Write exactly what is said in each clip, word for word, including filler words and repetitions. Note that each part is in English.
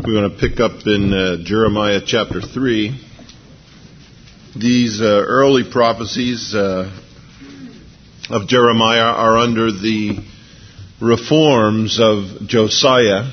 We're going to pick up in uh, Jeremiah chapter three. These uh, early prophecies uh, of Jeremiah are under the reforms of Josiah.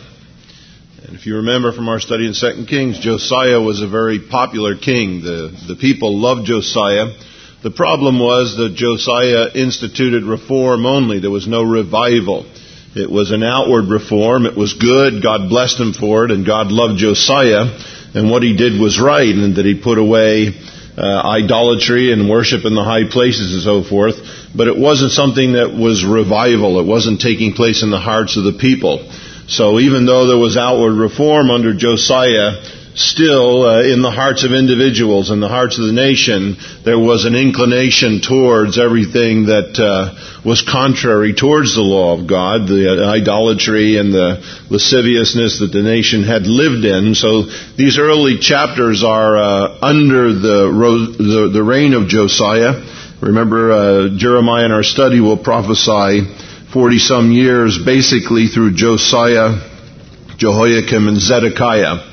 And if you remember from our study in Second Kings, Josiah was a very popular king. The, the people loved Josiah. The problem was that Josiah instituted reform only. There was no revival. It was an outward reform. It was good. God blessed him for it, and God loved Josiah. And what he did was right, and that he put away uh, idolatry and worship in the high places and so forth. But it wasn't something that was revival. It wasn't taking place in the hearts of the people. So even though there was outward reform under Josiah, still uh, in the hearts of individuals and the hearts of the nation, there was an inclination towards everything that uh, was contrary towards the law of God, the idolatry and the lasciviousness that the nation had lived in. So these early chapters are uh, under the, the the reign of Josiah. Remember, uh, Jeremiah in our study will prophesy forty-some years basically through Josiah, Jehoiakim, and Zedekiah.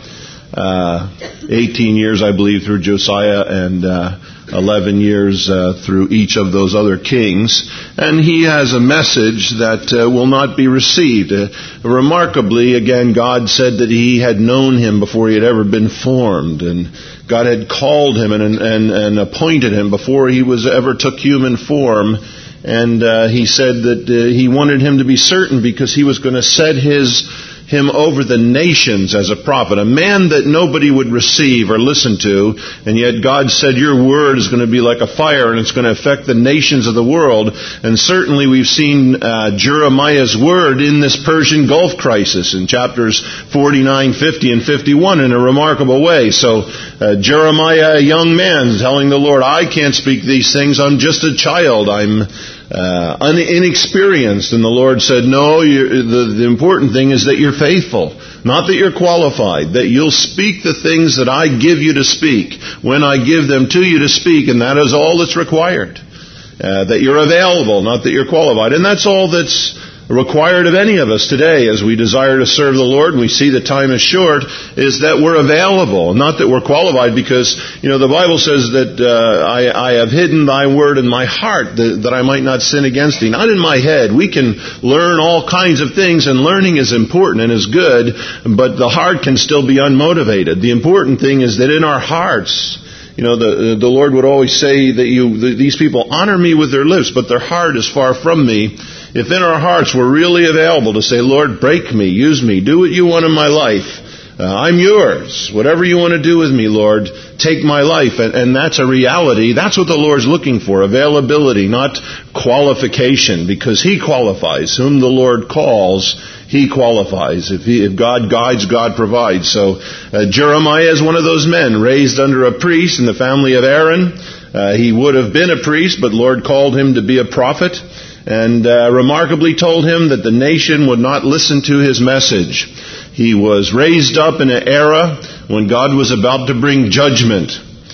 Uh, eighteen years, I believe, through Josiah, and uh, eleven years uh, through each of those other kings. And he has a message that uh, will not be received. Uh, remarkably, again, God said that he had known him before he had ever been formed, and God had called him and, and, and appointed him before he was ever took human form. And uh, he said that uh, he wanted him to be certain because he was going to set his him over the nations as a prophet, a man that nobody would receive or listen to, and yet God said your word is going to be like a fire and it's going to affect the nations of the world. And certainly we've seen uh, Jeremiah's word in this Persian Gulf crisis in chapters forty-nine, fifty, and fifty-one in a remarkable way. So uh, Jeremiah, a young man, telling the Lord, I can't speak these things, I'm just a child, I'm Uh, un- inexperienced. And the Lord said, no, you're, the, the important thing is that you're faithful. Not that you're qualified. That you'll speak the things that I give you to speak when I give them to you to speak. And that is all that's required. Uh, that you're available, not that you're qualified. And that's all that's required of any of us today as we desire to serve the Lord and we see the time is short, is that we're available, not that we're qualified, because, you know, the Bible says that uh, I, I have hidden thy word in my heart that, that I might not sin against thee. Not in my head. We can learn all kinds of things, and learning is important and is good, but the heart can still be unmotivated. The important thing is that in our hearts, you know, the the Lord would always say that you the, these people honor me with their lips, but their heart is far from me. If in our hearts we're really available to say, Lord, break me, use me, do what you want in my life. Uh, I'm yours. Whatever you want to do with me, Lord, take my life. And, and that's a reality. That's what the Lord's looking for. Availability, not qualification, because He qualifies. Whom the Lord calls, He qualifies. If, he, if God guides, God provides. So uh, Jeremiah is one of those men raised under a priest in the family of Aaron. Uh, he would have been a priest, but Lord called him to be a prophet. And uh, remarkably told him that the nation would not listen to his message. He was raised up in an era when God was about to bring judgment.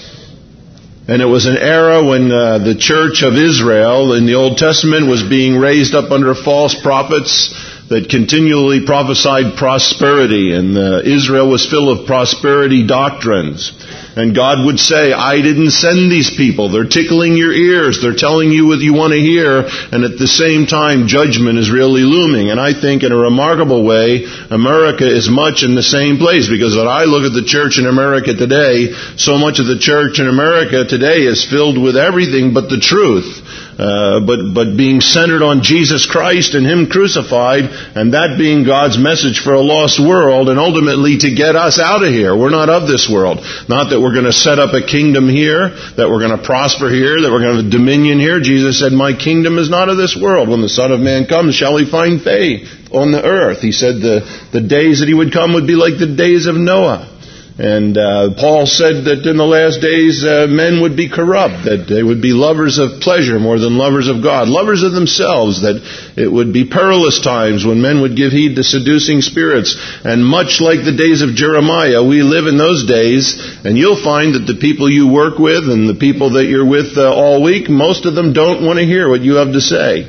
And it was an era when uh, the church of Israel in the Old Testament was being raised up under false prophets that continually prophesied prosperity. And uh, Israel was full of prosperity doctrines. And God would say, I didn't send these people. They're tickling your ears. They're telling you what you want to hear. And at the same time, judgment is really looming. And I think in a remarkable way, America is much in the same place. Because when I look at the church in America today, so much of the church in America today is filled with everything but the truth. Uh, but but being centered on Jesus Christ and Him crucified, and that being God's message for a lost world, and ultimately to get us out of here. We're not of this world. Not that we're going to set up a kingdom here, that we're going to prosper here, that we're going to have a dominion here. Jesus said, my kingdom is not of this world. When the Son of Man comes, shall He find faith on the earth? He said the, the days that He would come would be like the days of Noah. And uh, Paul said that in the last days uh, men would be corrupt, that they would be lovers of pleasure more than lovers of God, lovers of themselves, that it would be perilous times when men would give heed to seducing spirits. And much like the days of Jeremiah, we live in those days, and you'll find that the people you work with and the people that you're with uh, all week, most of them don't want to hear what you have to say.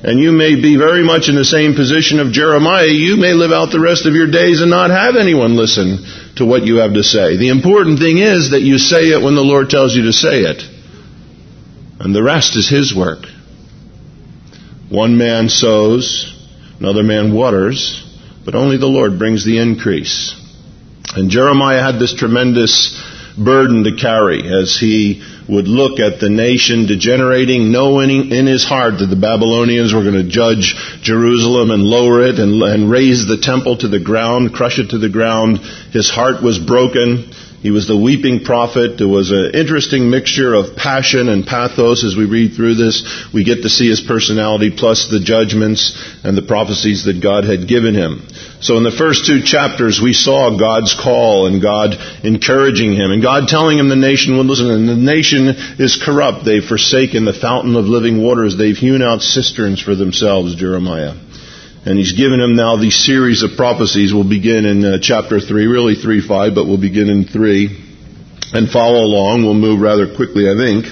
And you may be very much in the same position of Jeremiah. You may live out the rest of your days and not have anyone listen to what you have to say. The important thing is that you say it when the Lord tells you to say it. And the rest is His work. One man sows, another man waters, but only the Lord brings the increase. And Jeremiah had this tremendous burden to carry as he would look at the nation degenerating, knowing in his heart that the Babylonians were going to judge Jerusalem and lower it and, and raise the temple to the ground, crush it to the ground. His heart was broken. He was the weeping prophet. There was an interesting mixture of passion and pathos as we read through this. We get to see his personality plus the judgments and the prophecies that God had given him. So in the first two chapters, we saw God's call and God encouraging him and God telling him the nation would listen. And the nation is corrupt. They've forsaken the fountain of living waters. They've hewn out cisterns for themselves, Jeremiah. And he's given him now these series of prophecies. We'll begin in uh, chapter three, really three five, but we'll begin in three and follow along. We'll move rather quickly, I think.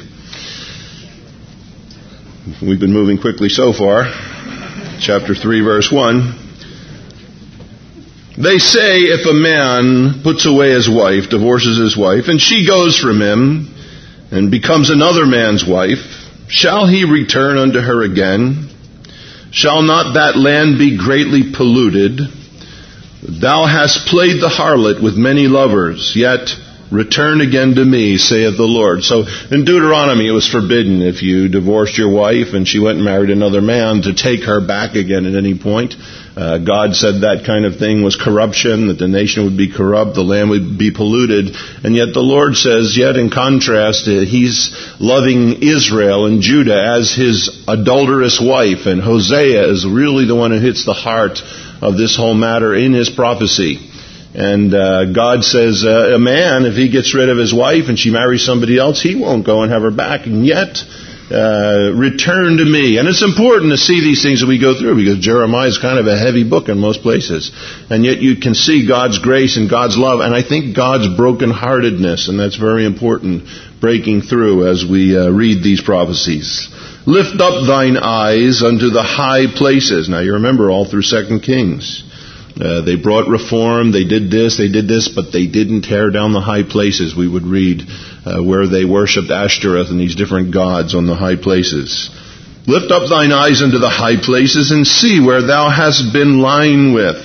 We've been moving quickly so far. Chapter three, verse one. They say if a man puts away his wife, divorces his wife, and she goes from him and becomes another man's wife, shall he return unto her again? Shall not that land be greatly polluted? Thou hast played the harlot with many lovers, yet return again to me, saith the Lord. So in Deuteronomy it was forbidden if you divorced your wife and she went and married another man to take her back again at any point. Uh, God said that kind of thing was corruption, that the nation would be corrupt, the land would be polluted. And yet the Lord says, yet in contrast, uh, He's loving Israel and Judah as His adulterous wife. And Hosea is really the one who hits the heart of this whole matter in his prophecy. And uh, God says, uh, a man, if he gets rid of his wife and she marries somebody else, he won't go and have her back. And yet, uh, return to me. And it's important to see these things that we go through because Jeremiah is kind of a heavy book in most places. And yet you can see God's grace and God's love. And I think God's brokenheartedness. And that's very important, breaking through as we uh, read these prophecies. Lift up thine eyes unto the high places. Now you remember all through Second Kings. Uh, they brought reform, they did this, they did this, but they didn't tear down the high places. We would read uh, where they worshipped Ashtoreth and these different gods on the high places. Lift up thine eyes unto the high places and see where thou hast been lying with.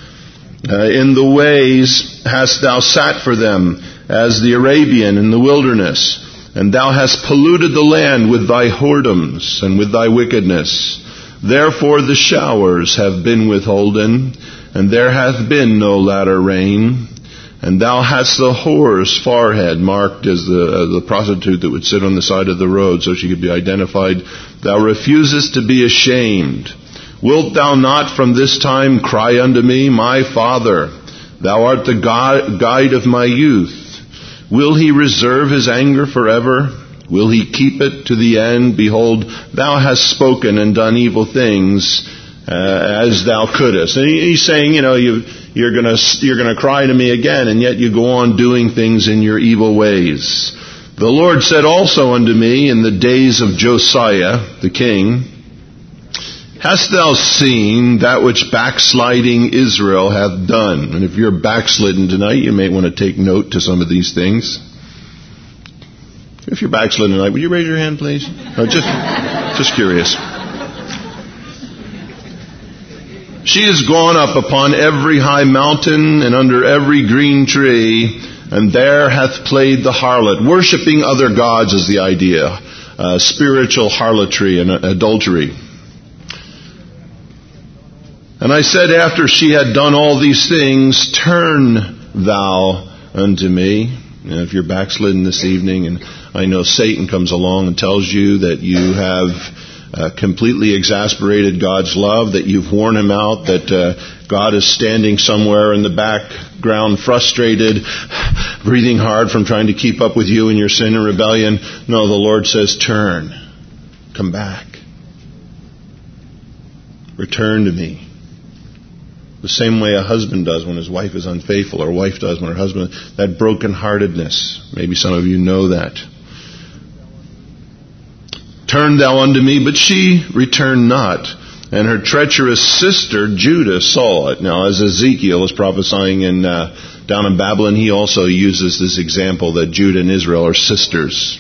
Uh, in the ways hast thou sat for them as the Arabian in the wilderness. And thou hast polluted the land with thy whoredoms and with thy wickedness. Therefore the showers have been withholden, and there hath been no latter rain. And thou hast the whore's forehead marked as the, uh, the prostitute that would sit on the side of the road so she could be identified. Thou refusest to be ashamed. Wilt thou not from this time cry unto me, my Father? Thou art the guide of my youth. Will He reserve His anger forever? Will He keep it to the end? Behold, thou hast spoken and done evil things uh, as thou couldest. And he's saying, you know, you, you're going to you're going to cry to me again, and yet you go on doing things in your evil ways. The Lord said also unto me in the days of Josiah the king, hast thou seen that which backsliding Israel hath done? And if you're backslidden tonight, you may want to take note to some of these things. If you're backslidden tonight, would you raise your hand, please? No, just, just curious. She is gone up upon every high mountain and under every green tree, and there hath played the harlot. Worshipping other gods is the idea. Uh, spiritual harlotry and adultery. And I said, after she had done all these things, turn thou unto me. And if you're backslidden this evening, and I know Satan comes along and tells you that you have uh, completely exasperated God's love, that you've worn Him out, that uh, God is standing somewhere in the background, frustrated, breathing hard from trying to keep up with you in your sin and rebellion. No, the Lord says, turn. Come back. Return to me. The same way a husband does when his wife is unfaithful, or a wife does when her husband, that brokenheartedness. Maybe some of you know that. Turn thou unto me, but she returned not. And her treacherous sister Judah saw it. Now, as Ezekiel is prophesying in uh, down in Babylon, he also uses this example that Judah and Israel are sisters.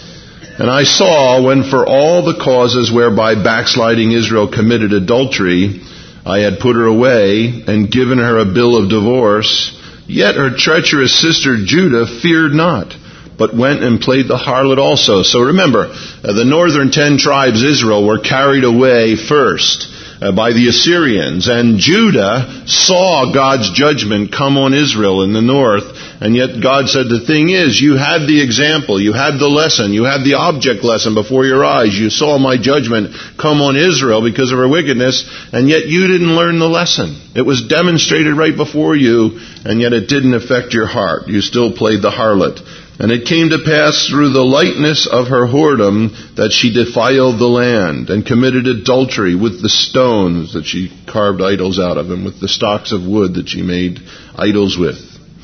And I saw, when for all the causes whereby backsliding Israel committed adultery, I had put her away and given her a bill of divorce, yet her treacherous sister Judah feared not, but went and played the harlot also. So remember, uh, the northern ten tribes Israel were carried away first uh, by the Assyrians, and Judah saw God's judgment come on Israel in the north, and yet God said, the thing is, you had the example, you had the lesson, you had the object lesson before your eyes, you saw my judgment come on Israel because of her wickedness, and yet you didn't learn the lesson. It was demonstrated right before you, and yet it didn't affect your heart. You still played the harlot. And it came to pass through the lightness of her whoredom that she defiled the land and committed adultery with the stones that she carved idols out of and with the stalks of wood that she made idols with.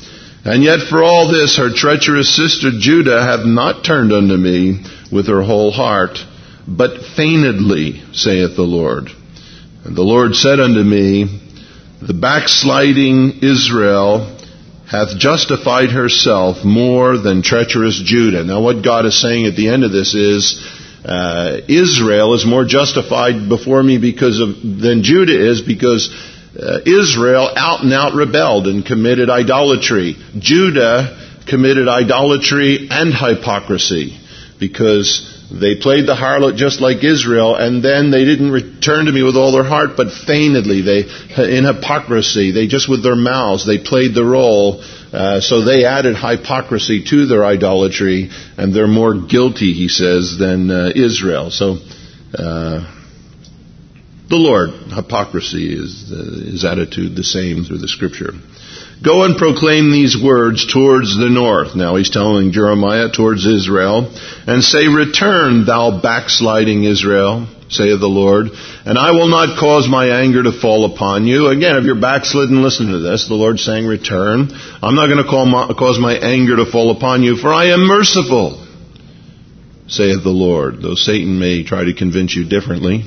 And yet for all this her treacherous sister Judah hath not turned unto me with her whole heart, but feignedly, saith the Lord. And the Lord said unto me, the backsliding Israel hath justified herself more than treacherous Judah. Now what God is saying at the end of this is, uh, Israel is more justified before me because of, than Judah is, because uh, Israel out and out rebelled and committed idolatry. Judah committed idolatry and hypocrisy because they played the harlot just like Israel, and then they didn't return to me with all their heart, but feignedly, they, in hypocrisy, they just with their mouths, they played the role. Uh, so they added hypocrisy to their idolatry, and they're more guilty, he says, than uh, Israel. So, uh, the Lord, hypocrisy is uh, his attitude the same through the Scripture. Go and proclaim these words towards the north. Now he's telling Jeremiah towards Israel, and say, return, thou backsliding Israel, saith the Lord, and I will not cause my anger to fall upon you. Again, if you're backslidden, listen to this. The Lord's saying, return. I'm not going to call my, cause my anger to fall upon you, for I am merciful, saith the Lord, though Satan may try to convince you differently.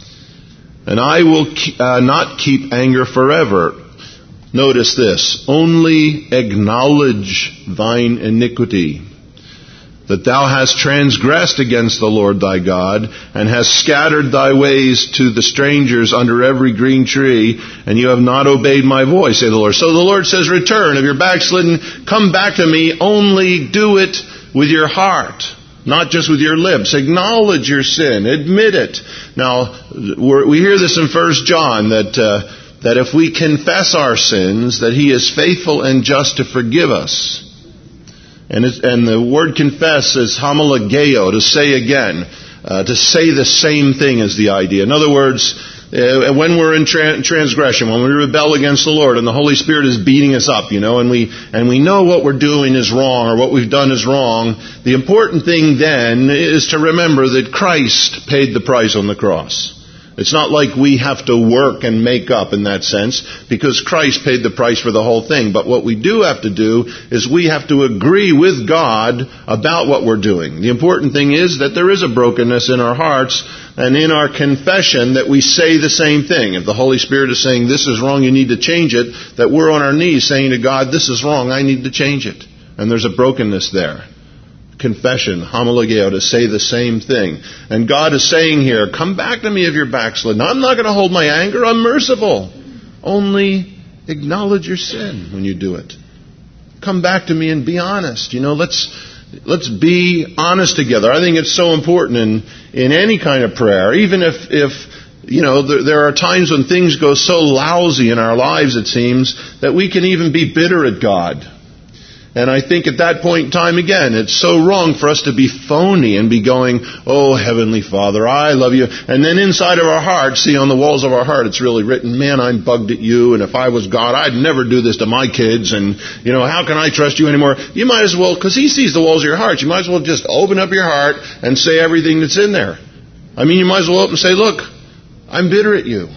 And I will uh, not keep anger forever. Notice this, only acknowledge thine iniquity, that thou hast transgressed against the Lord thy God, and hast scattered thy ways to the strangers under every green tree, and you have not obeyed my voice, say the Lord. So the Lord says, return. If you're backslidden, come back to me, only do it with your heart, not just with your lips. Acknowledge your sin, admit it. Now, we're, we hear this in First John, that... Uh, that if we confess our sins, that He is faithful and just to forgive us. And, it, and the word confess is homologeo, to say again, uh, to say the same thing is the idea. In other words, uh, when we're in tra- transgression, when we rebel against the Lord, and the Holy Spirit is beating us up, you know, and we and we know what we're doing is wrong, or what we've done is wrong, the important thing then is to remember that Christ paid the price on the cross. It's not like we have to work and make up in that sense, because Christ paid the price for the whole thing. But what we do have to do is we have to agree with God about what we're doing. The important thing is that there is a brokenness in our hearts, and in our confession that we say the same thing. If the Holy Spirit is saying this is wrong, you need to change it, that we're on our knees saying to God, this is wrong, I need to change it. And there's a brokenness there. Confession, homologeo, to say the same thing. And God is saying here, come back to me if you're backslidden. I'm not going to hold my anger. I'm merciful. Only acknowledge your sin when you do it. Come back to me and be honest. You know, let's let's be honest together. I think it's so important in, in any kind of prayer. Even if, if you know, there, there are times when things go so lousy in our lives, it seems, that we can even be bitter at God. And I think at that point in time, again, it's so wrong for us to be phony and be going, oh, Heavenly Father, I love you. And then inside of our heart, see, on the walls of our heart, it's really written, man, I'm bugged at you. And if I was God, I'd never do this to my kids. And, you know, how can I trust you anymore? You might as well, because He sees the walls of your heart, you might as well just open up your heart and say everything that's in there. I mean, you might as well open and say, look, I'm bitter at you.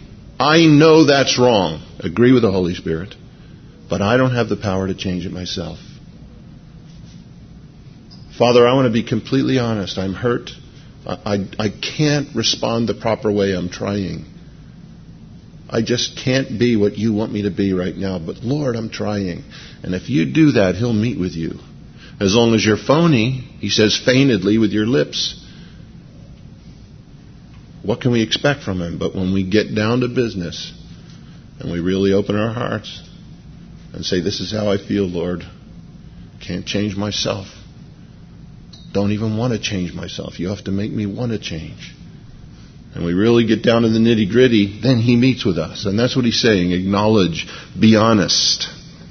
I know that's wrong. Agree with the Holy Spirit. But I don't have the power to change it myself. Father, I want to be completely honest. I'm hurt. I, I, I can't respond the proper way. I'm trying. I just can't be what you want me to be right now. But Lord, I'm trying. And if you do that, He'll meet with you. As long as you're phony, He says feignedly with your lips. What can we expect from Him? But when we get down to business and we really open our hearts and say, this is how I feel, Lord. Can't change myself. Don't even want to change myself. You have to make me want to change. And we really get down to the nitty gritty, then He meets with us. And that's what He's saying. Acknowledge. Be honest.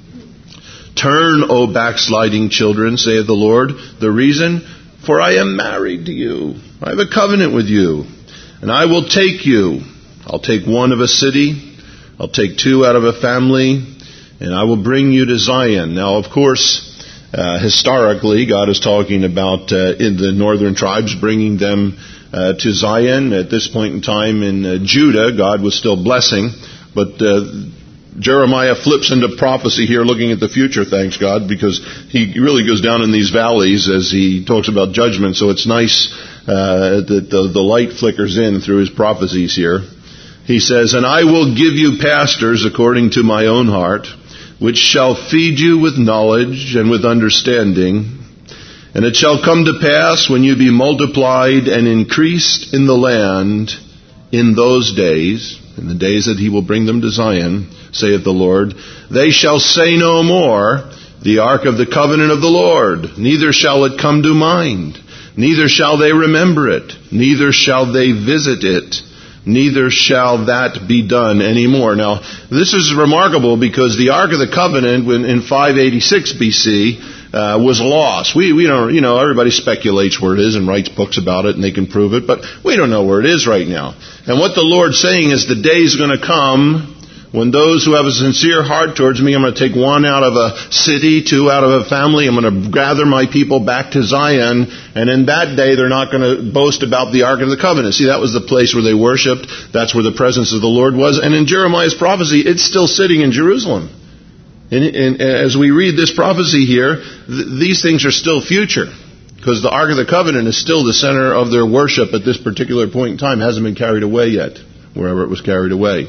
Turn, O backsliding children, saith the Lord. The reason? For I am married to you. I have a covenant with you. And I will take you. I'll take one of a city. I'll take two out of a family. And I will bring you to Zion. Now, of course, uh, historically, God is talking about uh, in the northern tribes, bringing them uh, to Zion. At this point in time in uh, Judah, God was still blessing. But uh, Jeremiah flips into prophecy here, looking at the future, thanks God, because he really goes down in these valleys as he talks about judgment. So it's nice uh, that the, the light flickers in through his prophecies here. He says, and I will give you pastors according to my own heart, which shall feed you with knowledge and with understanding. And it shall come to pass when you be multiplied and increased in the land in those days, in the days that He will bring them to Zion, saith the Lord, they shall say no more, the ark of the covenant of the Lord, neither shall it come to mind, neither shall they remember it, neither shall they visit it, neither shall that be done anymore. Now, this is remarkable because the Ark of the Covenant when, in five eighty-six B C uh, was lost. We, we don't, you know, everybody speculates where it is and writes books about it and they can prove it, but we don't know where it is right now. And what the Lord's saying is the day is going to come when those who have a sincere heart towards me, I'm going to take one out of a city, two out of a family. I'm going to gather my people back to Zion. And in that day, they're not going to boast about the Ark of the Covenant. See, that was the place where they worshipped. That's where the presence of the Lord was. And in Jeremiah's prophecy, it's still sitting in Jerusalem. And, and as we read this prophecy here, th- these things are still future. Because the Ark of the Covenant is still the center of their worship at this particular point in time. It hasn't been carried away yet, wherever it was carried away.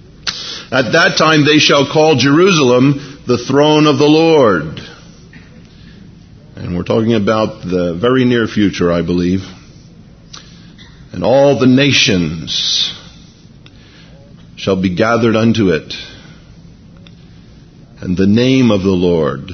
At that time they shall call Jerusalem the throne of the Lord. And we're talking about the very near future, I believe. And all the nations shall be gathered unto it. And the name of the Lord,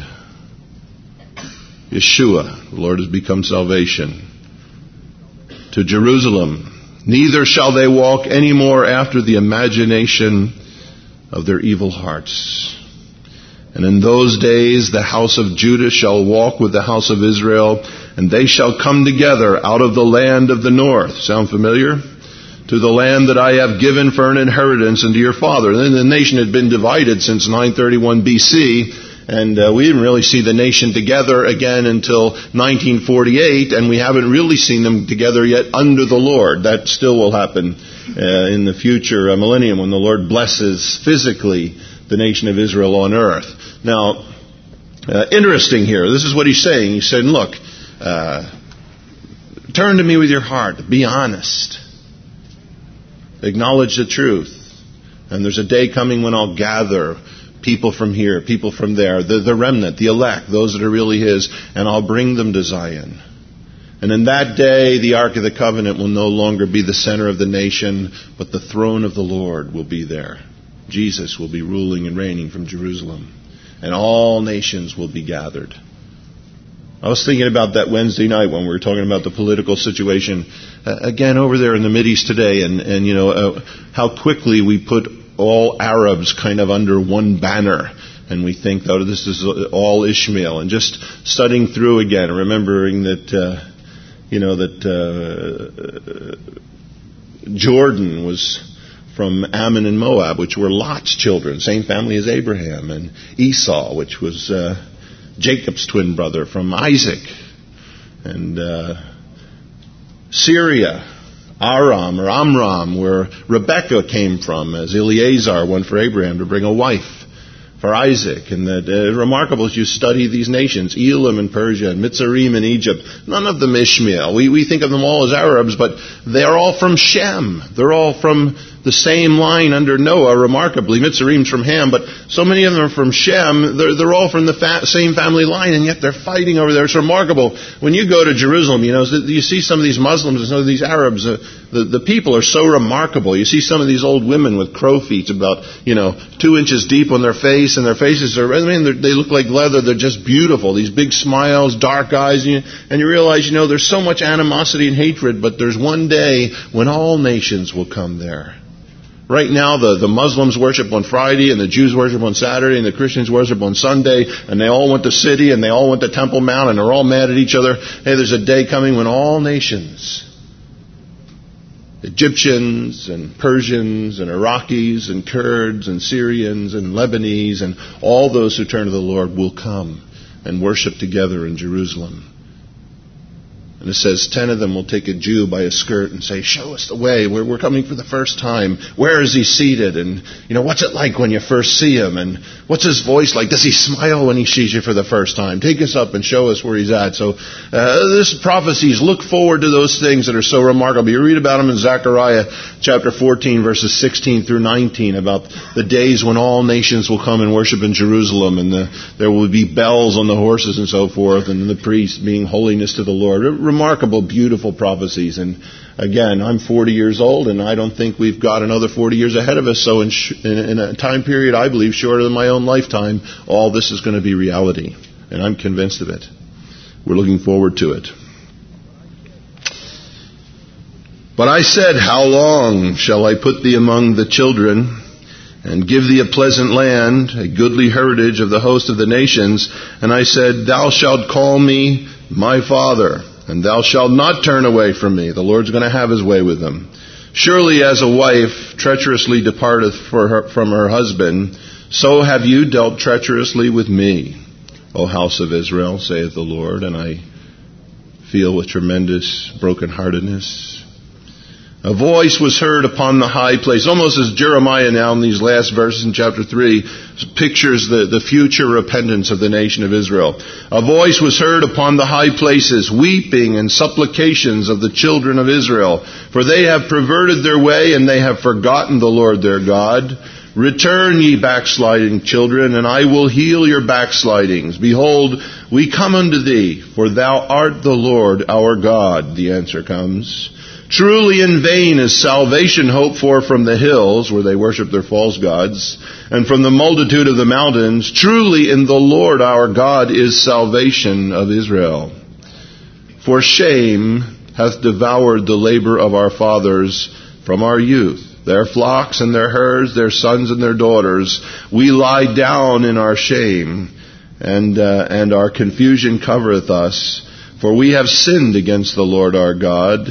Yeshua, the Lord has become salvation, to Jerusalem. Neither shall they walk any more after the imagination of their evil hearts. And in those days the house of Judah shall walk with the house of Israel, and they shall come together out of the land of the north. Sound familiar? To the land that I have given for an inheritance unto your father. And then the nation had been divided since nine thirty-one B C, and uh, we didn't really see the nation together again until nineteen forty-eight, and we haven't really seen them together yet under the Lord. That still will happen uh, in the future uh, millennium when the Lord blesses physically the nation of Israel on earth. Now, uh, interesting here. This is what he's saying. He said, look, uh, turn to me with your heart. Be honest. Acknowledge the truth. And there's a day coming when I'll gather people from here, people from there, the, the remnant, the elect, those that are really His, and I'll bring them to Zion. And in that day, the Ark of the Covenant will no longer be the center of the nation, but the throne of the Lord will be there. Jesus will be ruling and reigning from Jerusalem. And all nations will be gathered. I was thinking about that Wednesday night when we were talking about the political situation, uh, again over there in the Mideast today, and, and you know, uh, how quickly we put all Arabs kind of under one banner. And we think, oh, this is all Ishmael. And just studying through again, remembering that, uh, you know, that uh, Jordan was from Ammon and Moab, which were Lot's children, same family as Abraham, and Esau, which was uh, Jacob's twin brother from Isaac, and uh, Syria, Aram or Amram, where Rebekah came from, as Eleazar went for Abraham to bring a wife for Isaac. And that uh, remarkable as you study these nations, Elam in Persia, Mitzrayim in Egypt, none of them Ishmael. We, we think of them all as Arabs, but they are all from Shem. They're all from the same line under Noah, remarkably. Mitzrayim's from Ham, but so many of them are from Shem. They're, they're all from the fa- same family line, and yet they're fighting over there. It's remarkable. When you go to Jerusalem, you know, you see some of these Muslims and some of these Arabs, uh, the, the people are so remarkable. You see some of these old women with crow feet about, you know, two inches deep on their face, and their faces are, I mean, they look like leather. They're just beautiful. These big smiles, dark eyes, and you, and you realize, you know, there's so much animosity and hatred, but there's one day when all nations will come there. Right now, the, the Muslims worship on Friday, and the Jews worship on Saturday, and the Christians worship on Sunday, and they all went to city, and they all went to Temple Mount, and they're all mad at each other. Hey, there's a day coming when all nations, Egyptians and Persians and Iraqis and Kurds and Syrians and Lebanese and all those who turn to the Lord will come and worship together in Jerusalem. And it says ten of them will take a Jew by a skirt and say, show us the way. We're, we're coming for the first time. Where is he seated? And, you know, what's it like when you first see him? And what's his voice like? Does he smile when he sees you for the first time? Take us up and show us where he's at. So uh, this prophecies, look forward to those things that are so remarkable. You read about them in Zechariah chapter fourteen, verses sixteen through nineteen, about the days when all nations will come and worship in Jerusalem, and the, there will be bells on the horses and so forth, and the priests being holiness to the Lord. Remarkable, beautiful prophecies. And again, I'm forty years old, and I don't think we've got another forty years ahead of us. So in, sh- in, in a time period, I believe, shorter than my own lifetime, all this is going to be reality. And I'm convinced of it. We're looking forward to it. But I said, how long shall I put thee among the children, and give thee a pleasant land, a goodly heritage of the host of the nations? And I said, thou shalt call me my father, and thou shalt not turn away from me. The Lord's going to have his way with them. Surely as a wife treacherously departeth for her, from her husband, so have you dealt treacherously with me, O house of Israel, saith the Lord. And I feel with tremendous brokenheartedness. A voice was heard upon the high place, almost as Jeremiah now in these last verses in chapter three pictures the, the future repentance of the nation of Israel. A voice was heard upon the high places, weeping and supplications of the children of Israel. For they have perverted their way, and they have forgotten the Lord their God. Return, ye backsliding children, and I will heal your backslidings. Behold, we come unto thee, for thou art the Lord our God. The answer comes. Truly in vain is salvation hoped for from the hills, where they worship their false gods, and from the multitude of the mountains. Truly in the Lord our God is salvation of Israel. For shame hath devoured the labor of our fathers from our youth. Their flocks and their herds, their sons and their daughters, we lie down in our shame, and uh, and our confusion covereth us. For we have sinned against the Lord our God,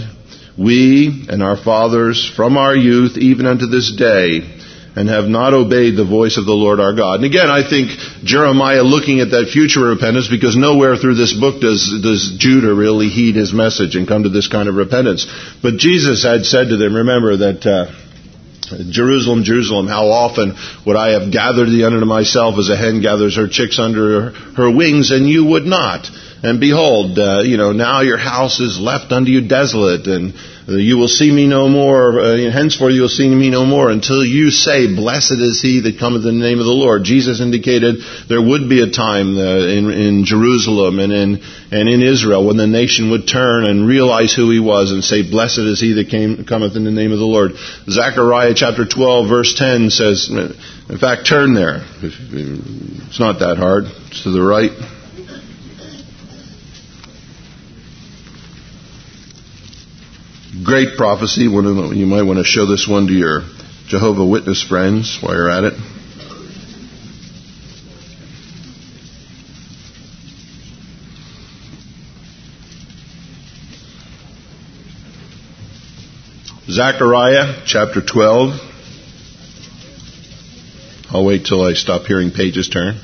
we and our fathers from our youth even unto this day, and have not obeyed the voice of the Lord our God. And again, I think Jeremiah looking at that future repentance, because nowhere through this book does, does Judah really heed his message and come to this kind of repentance. But Jesus had said to them, remember that uh, Jerusalem, Jerusalem, how often would I have gathered thee unto myself as a hen gathers her chicks under her wings, and you would not. And behold, uh, you know, now your house is left unto you desolate, and uh, you will see me no more. Uh, henceforth you will see me no more, until you say, blessed is he that cometh in the name of the Lord. Jesus indicated there would be a time uh, in, in Jerusalem and in and in Israel when the nation would turn and realize who he was and say, blessed is he that came, cometh in the name of the Lord. Zechariah chapter twelve verse ten says, in fact, turn there. It's not that hard. It's to the right. Great prophecy. You might want to show this one to your Jehovah's Witness friends while you're at it. Zechariah chapter twelve. I'll wait till I stop hearing pages turn.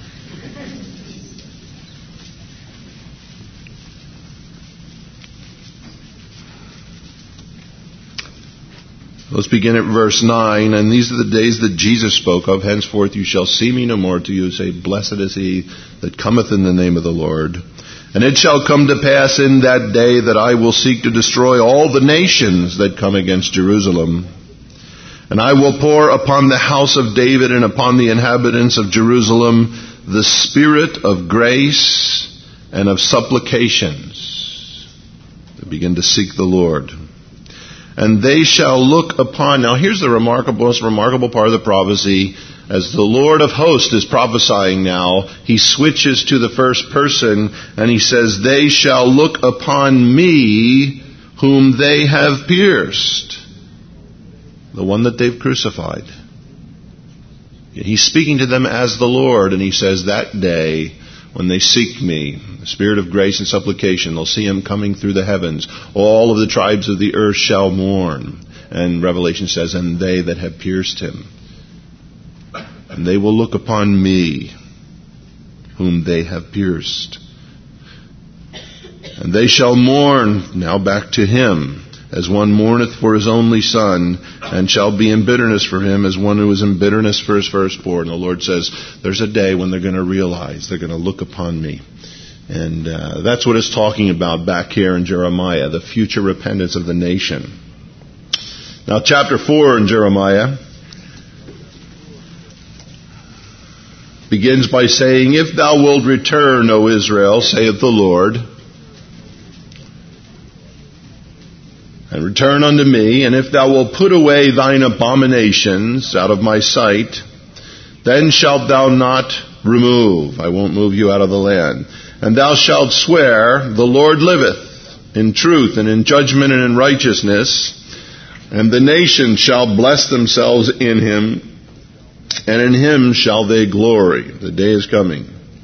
Let's begin at verse nine. And these are the days that Jesus spoke of. Henceforth you shall see me no more. To you say, blessed is he that cometh in the name of the Lord. And it shall come to pass in that day that I will seek to destroy all the nations that come against Jerusalem. And I will pour upon the house of David and upon the inhabitants of Jerusalem the spirit of grace and of supplications. They begin to seek the Lord. And they shall look upon... Now here's the remarkable, most remarkable part of the prophecy. As the Lord of hosts is prophesying now, he switches to the first person and he says, they shall look upon me whom they have pierced. The one that they've crucified. He's speaking to them as the Lord, and he says, that day when they seek me, the spirit of grace and supplication, they'll see him coming through the heavens. All of the tribes of the earth shall mourn. And Revelation says, and they that have pierced him. And they will look upon me, whom they have pierced. And they shall mourn, now back to him, as one mourneth for his only son, and shall be in bitterness for him as one who is in bitterness for his firstborn. The Lord says, there's a day when they're going to realize, they're going to look upon me. And uh, that's what it's talking about back here in Jeremiah, the future repentance of the nation. Now chapter four in Jeremiah begins by saying, if thou wilt return, O Israel, saith the Lord, and return unto me, and if thou wilt put away thine abominations out of my sight, then shalt thou not remove. I won't move you out of the land. And thou shalt swear, the Lord liveth, in truth and in judgment and in righteousness, and the nations shall bless themselves in him, and in him shall they glory. The day is coming.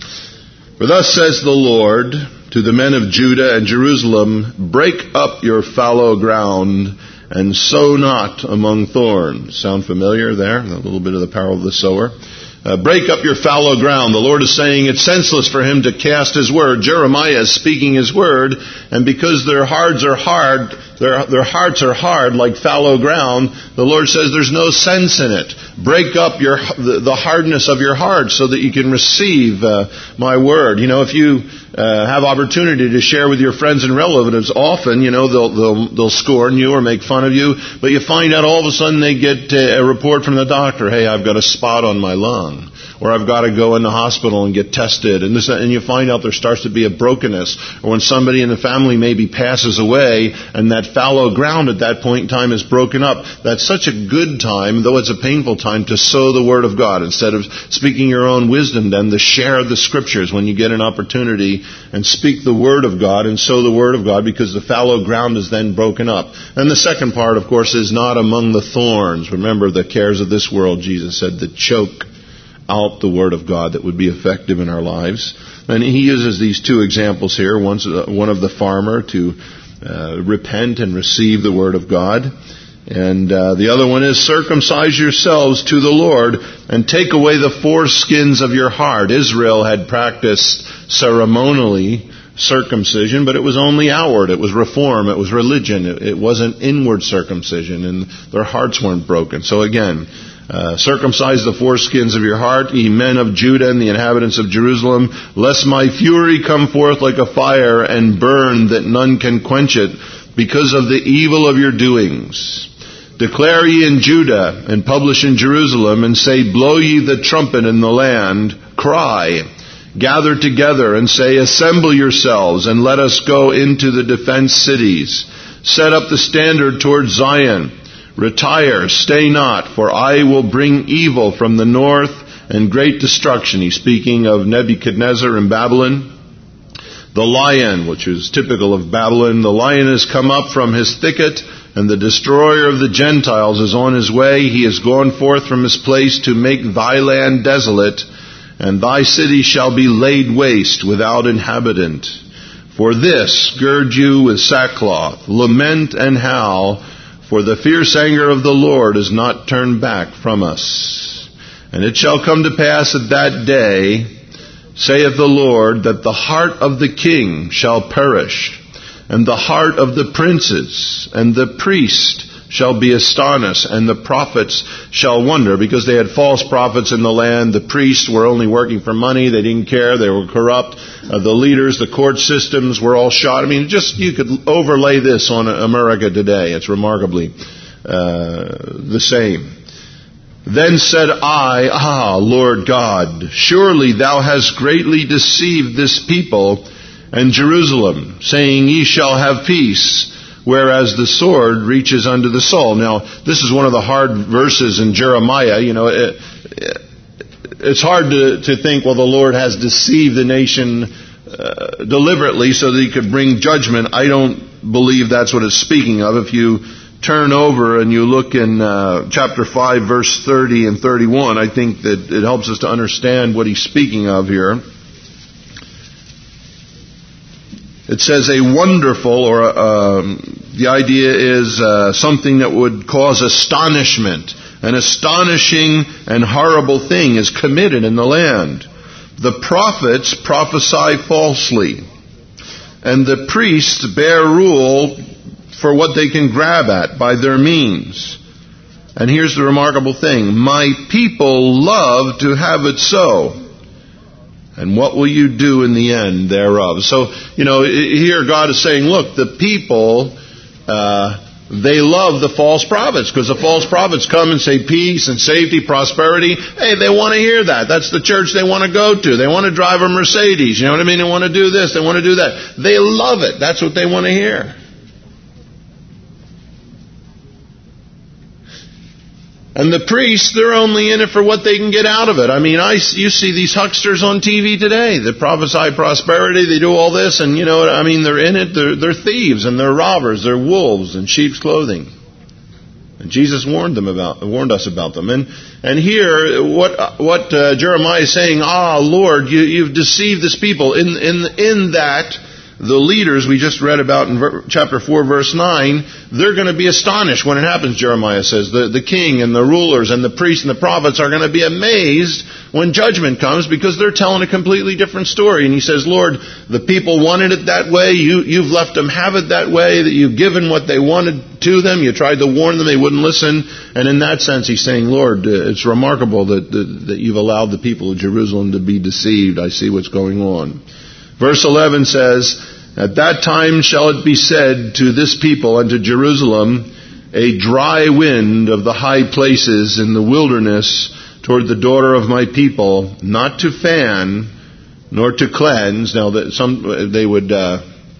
For thus says the Lord to the men of Judah and Jerusalem, break up your fallow ground, and sow not among thorns. Sound familiar there? A little bit of the parable of the sower. Uh, break up your fallow ground. The Lord is saying it's senseless for him to cast his word. Jeremiah is speaking his word, and because their hearts are hard, their, their hearts are hard like fallow ground, the Lord says there's no sense in it. Break up your the, the hardness of your heart so that you can receive uh, my word. You know, if you uh, have opportunity to share with your friends and relatives, often, you know, they'll, they'll, they'll scorn you or make fun of you, but you find out all of a sudden they get a report from the doctor, hey, I've got a spot on my lung. Or I've got to go in the hospital and get tested. And this, and you find out there starts to be a brokenness. Or when somebody in the family maybe passes away and that fallow ground at that point in time is broken up. That's such a good time, though it's a painful time, to sow the Word of God. Instead of speaking your own wisdom, then to share the Scriptures when you get an opportunity and speak the Word of God and sow the Word of God, because the fallow ground is then broken up. And the second part, of course, is not among the thorns. Remember the cares of this world, Jesus said, that choke out the Word of God that would be effective in our lives. And he uses these two examples here. One's one of the farmer to uh, repent and receive the Word of God. And uh, the other one is circumcise yourselves to the Lord and take away the foreskins of your heart. Israel had practiced ceremonially circumcision, but it was only outward. It was reform. It was religion. It, it wasn't inward circumcision, and their hearts weren't broken. So again, Uh, circumcise the foreskins of your heart, ye men of Judah and the inhabitants of Jerusalem, lest my fury come forth like a fire and burn that none can quench it, because of the evil of your doings. Declare ye in Judah and publish in Jerusalem, and say, blow ye the trumpet in the land, cry, gather together and say, assemble yourselves and let us go into the defense cities. Set up the standard towards Zion. Retire, stay not, for I will bring evil from the north and great destruction. He's speaking of Nebuchadnezzar in Babylon. The lion, which is typical of Babylon, the lion has come up from his thicket, and the destroyer of the Gentiles is on his way. He is gone forth from his place to make thy land desolate, and thy city shall be laid waste without inhabitant. For this, gird you with sackcloth, lament and howl, for the fierce anger of the Lord is not turned back from us. And it shall come to pass at that day, saith the Lord, that the heart of the king shall perish, and the heart of the princes and the priest shall be astonished, and the prophets shall wonder, because they had false prophets in the land. The priests were only working for money. They didn't care. They were corrupt. Uh, the leaders, the court systems were all shot. I mean, just you could overlay this on America today. It's remarkably uh, the same. Then said I, Ah, Lord God, surely thou hast greatly deceived this people and Jerusalem, saying, Ye shall have peace, whereas the sword reaches unto the soul. Now, this is one of the hard verses in Jeremiah. You know, it, it, it's hard to, to think, well, the Lord has deceived the nation uh, deliberately so that He could bring judgment. I don't believe that's what it's speaking of. If you turn over and you look in uh, chapter five, verse thirty and thirty-one, I think that it helps us to understand what he's speaking of here. It says a wonderful, or um, the idea is uh, something that would cause astonishment. An astonishing and horrible thing is committed in the land. The prophets prophesy falsely, and the priests bear rule for what they can grab at by their means. And here's the remarkable thing. My people love to have it so. And what will you do in the end thereof? So, you know, here God is saying, look, the people, uh, they love the false prophets, because the false prophets come and say peace and safety, prosperity. Hey, they want to hear that. That's the church they want to go to. They want to drive a Mercedes. You know what I mean? They want to do this. They want to do that. They love it. That's what they want to hear. And the priests, they're only in it for what they can get out of it. I mean, I, you see these hucksters on T V today that prophesy prosperity. They do all this, and you know, I mean, they're in it. They're, they're thieves and they're robbers. They're wolves in sheep's clothing. And Jesus warned them about, warned us about them. And and here, what what uh, Jeremiah is saying, ah, Lord, you, you've deceived this people. In in in that, the leaders we just read about in ver- chapter four, verse nine, they're going to be astonished when it happens, Jeremiah says. The, the king and the rulers and the priests and the prophets are going to be amazed when judgment comes, because they're telling a completely different story. And he says, Lord, the people wanted it that way. You, you've left them have it that way, that you've given what they wanted to them. You tried to warn them. They wouldn't listen. And in that sense, he's saying, Lord, uh, it's remarkable that, that, that you've allowed the people of Jerusalem to be deceived. I see what's going on. Verse eleven says, At that time shall it be said to this people and to Jerusalem, a dry wind of the high places in the wilderness toward the daughter of my people, not to fan, nor to cleanse. Now, that some they would, uh,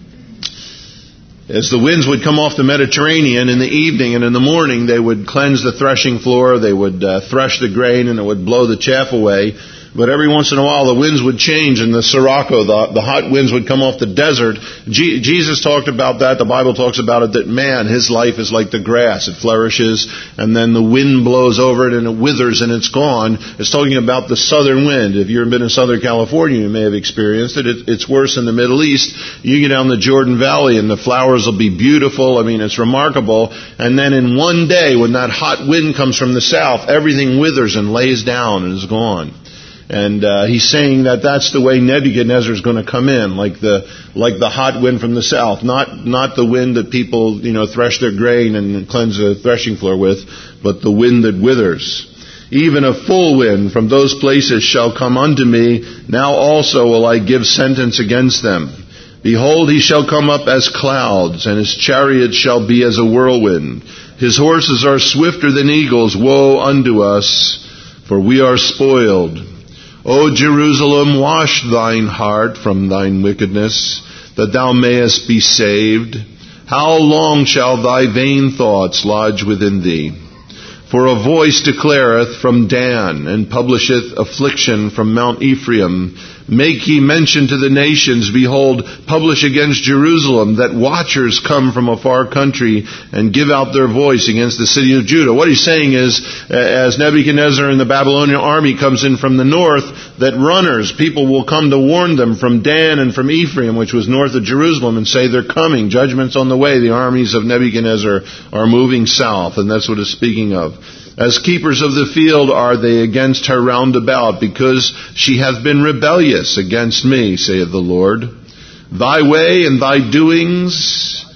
as the winds would come off the Mediterranean in the evening and in the morning, they would cleanse the threshing floor. They would uh, thresh the grain, and it would blow the chaff away. But every once in a while, the winds would change, and the sirocco, the, the hot winds would come off the desert. G- Jesus talked about that. The Bible talks about it, that man, his life is like the grass. It flourishes, and then the wind blows over it, and it withers, and it's gone. It's talking about the southern wind. If you've been in Southern California, you may have experienced it. it. It's worse in the Middle East. You get down the Jordan Valley, and the flowers will be beautiful. I mean, it's remarkable. And then in one day, when that hot wind comes from the south, everything withers and lays down and is gone. And uh, he's saying that that's the way Nebuchadnezzar is going to come in, like the like the hot wind from the south, not not the wind that people you know thresh their grain and cleanse the threshing floor with, but the wind that withers. Even a full wind from those places shall come unto me. Now also will I give sentence against them. Behold, he shall come up as clouds, and his chariot shall be as a whirlwind. His horses are swifter than eagles. Woe unto us, for we are spoiled. O Jerusalem, wash thine heart from thine wickedness, that thou mayest be saved. How long shall thy vain thoughts lodge within thee? For a voice declareth from Dan, and publisheth affliction from Mount Ephraim. Make ye mention to the nations, behold, publish against Jerusalem, that watchers come from a far country, and give out their voice against the city of Judah. What he's saying is, as Nebuchadnezzar and the Babylonian army comes in from the north, that runners, people will come to warn them from Dan and from Ephraim, which was north of Jerusalem, and say they're coming. Judgment's on the way. The armies of Nebuchadnezzar are moving south, and that's what it's speaking of. As keepers of the field are they against her round about, because she hath been rebellious against me, saith the Lord. Thy way and thy doings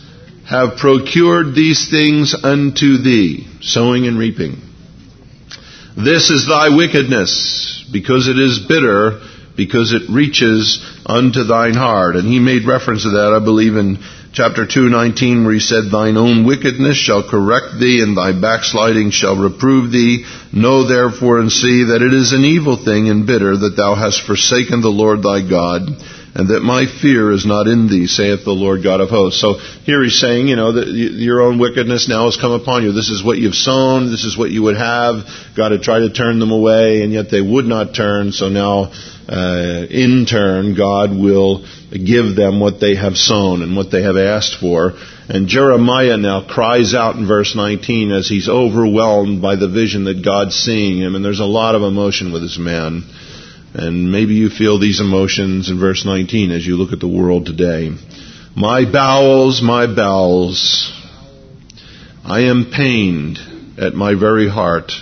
have procured these things unto thee, sowing and reaping. This is thy wickedness, because it is bitter, because it reaches unto thine heart. And he made reference to that, I believe, in chapter two nineteen, where he said, thine own wickedness shall correct thee, and thy backsliding shall reprove thee. Know therefore and see that it is an evil thing and bitter that thou hast forsaken the Lord thy God, and that my fear is not in thee, saith the Lord God of hosts. So here he's saying, you know, that your own wickedness now has come upon you. This is what you've sown. This is what you would have. God had tried to turn them away, and yet they would not turn. So now, uh, in turn, God will give them what they have sown and what they have asked for. And Jeremiah now cries out in verse nineteen as he's overwhelmed by the vision that God's seeing him. And there's a lot of emotion with this man. And maybe you feel these emotions in verse nineteen as you look at the world today. My bowels, my bowels, I am pained at my very heart.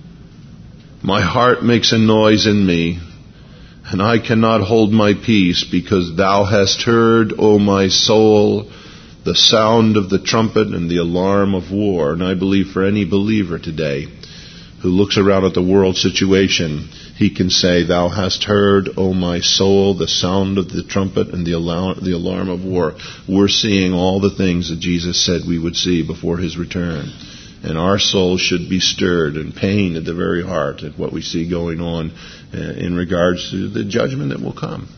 My heart makes a noise in me, and I cannot hold my peace, because thou hast heard, O my soul, the sound of the trumpet and the alarm of war. And I believe for any believer today who looks around at the world situation, he can say, thou hast heard, O my soul, the sound of the trumpet and the alarm, the alarm of war. We're seeing all the things that Jesus said we would see before his return. And our soul should be stirred and pained at the very heart at what we see going on uh, in regards to the judgment that will come.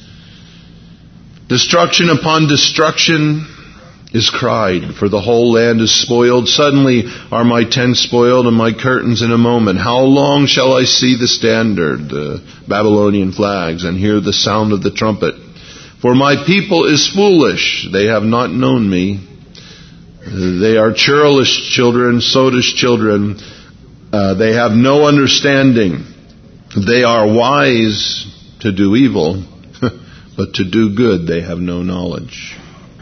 Destruction upon destruction is cried, for the whole land is spoiled. Suddenly are my tents spoiled, and my curtains in a moment. How long shall I see the standard, the Babylonian flags, and hear the sound of the trumpet? For my people is foolish, they have not known me. They are churlish children, sottish children. Uh, they have no understanding. They are wise to do evil, but to do good they have no knowledge.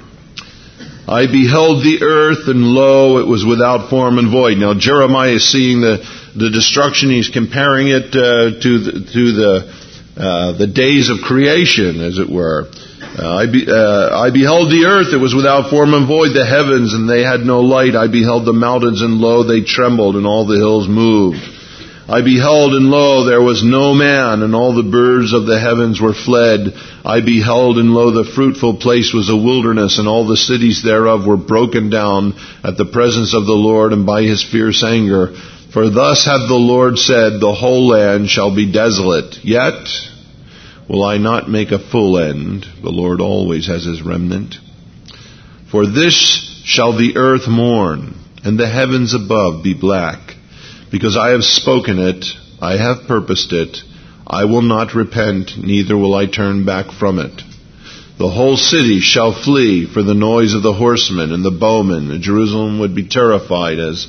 I beheld the earth, and lo, it was without form and void. Now Jeremiah is seeing the, the destruction. He's comparing it uh, to the, to the uh, the days of creation, as it were. Uh, I, be, uh, I beheld the earth, it was without form and void, the heavens, and they had no light. I beheld the mountains, and lo, they trembled, and all the hills moved. I beheld, and lo, there was no man, and all the birds of the heavens were fled. I beheld, and lo, the fruitful place was a wilderness, and all the cities thereof were broken down at the presence of the Lord and by his fierce anger. For thus hath the Lord said, the whole land shall be desolate. Yet will I not make a full end? The Lord always has his remnant. For this shall the earth mourn, and the heavens above be black. Because I have spoken it, I have purposed it, I will not repent, neither will I turn back from it. The whole city shall flee for the noise of the horsemen and the bowmen. And Jerusalem would be terrified as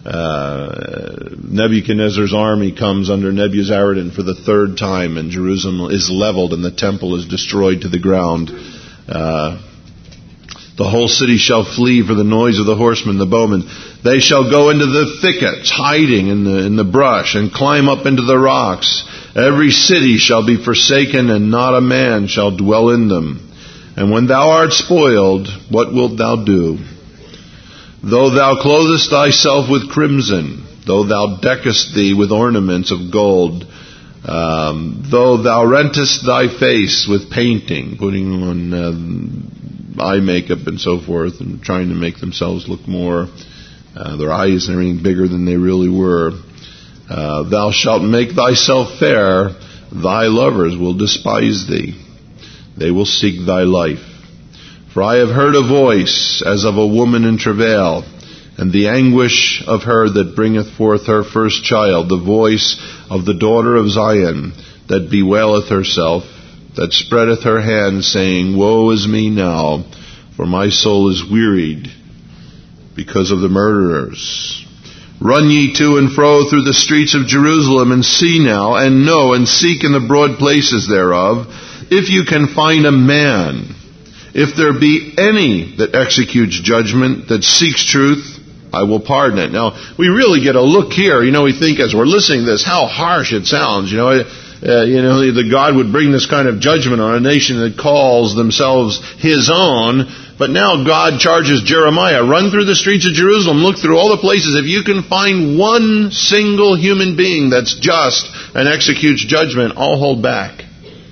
uh, Nebuchadnezzar's army comes under Nebuzaradan for the third time, and Jerusalem is leveled and the temple is destroyed to the ground. Uh, The whole city shall flee for the noise of the horsemen, the bowmen. They shall go into the thickets, hiding in the in the brush, and climb up into the rocks. Every city shall be forsaken, and not a man shall dwell in them. And when thou art spoiled, what wilt thou do? Though thou clothest thyself with crimson, though thou deckest thee with ornaments of gold, um, though thou rentest thy face with painting, putting on uh, eye makeup and so forth, and trying to make themselves look more, uh, their eyes and everything bigger than they really were. Uh, thou shalt make thyself fair, thy lovers will despise thee. They will seek thy life. For I have heard a voice as of a woman in travail, and the anguish of her that bringeth forth her first child, the voice of the daughter of Zion, that bewaileth herself, that spreadeth her hands, saying, Woe is me now, for my soul is wearied because of the murderers. Run ye to and fro through the streets of Jerusalem, and see now, and know, and seek in the broad places thereof, if you can find a man, if there be any that executes judgment, that seeks truth, I will pardon it. Now, we really get a look here. You know, we think as we're listening to this, how harsh it sounds. You know, uh, you know, that God would bring this kind of judgment on a nation that calls themselves His own. But now God charges Jeremiah, run through the streets of Jerusalem, look through all the places. If you can find one single human being that's just and executes judgment, I'll hold back.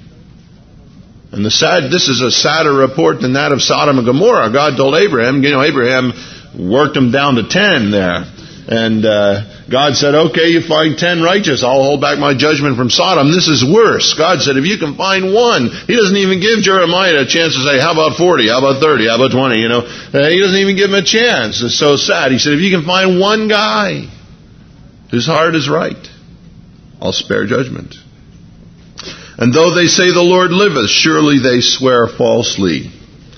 And the sad, this is a sadder report than that of Sodom and Gomorrah. God told Abraham, you know, Abraham worked them down to ten there. And uh, God said, okay, you find ten righteous, I'll hold back my judgment from Sodom. This is worse. God said, if you can find one. He doesn't even give Jeremiah a chance to say, how about forty, how about thirty, how about twenty, you know. Uh, he doesn't even give him a chance. It's so sad. He said, if you can find one guy whose heart is right, I'll spare judgment. And though they say the Lord liveth, surely they swear falsely.